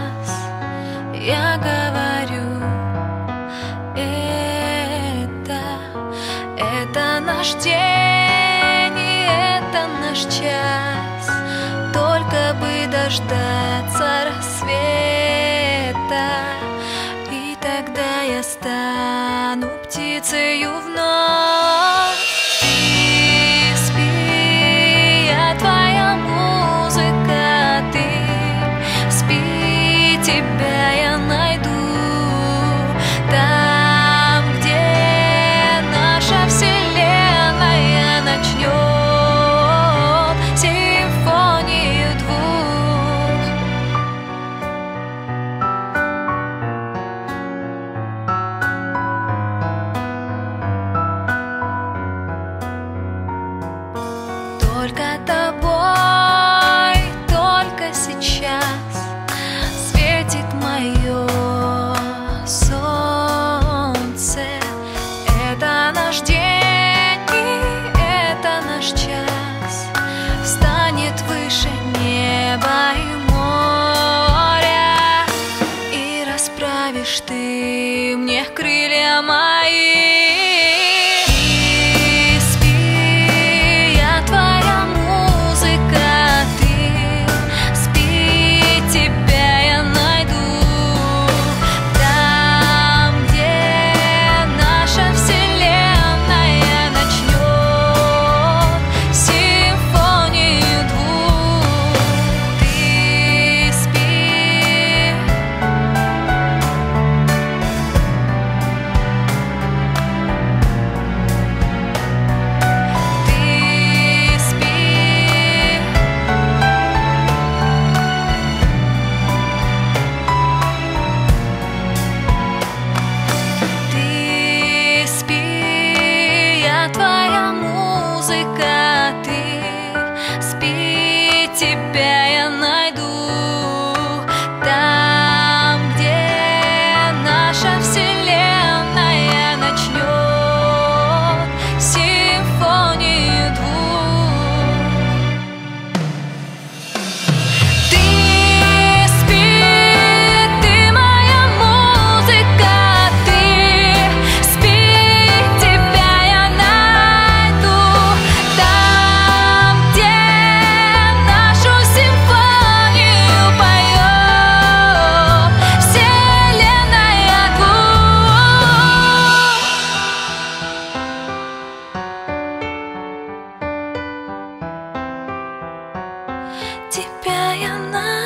я говорю, это наш день, и это наш час. Только бы дождаться рассвета, и тогда я стану птицею вновь. Ты спи, я твоя музыка, ты спи, тебя я найду там, где наша вселенная начнет симфонию двух. Только тобой, только сейчас светит мое солнце. Это наш день, и это наш час. Станет выше неба и моря, и расправишь ты мне крылья мои. Тебя я найду там, где наша вселенная начнет симфонию двух. Ты спи, ты моя музыка, ты спи, тебя я найду там, где тебя я найду.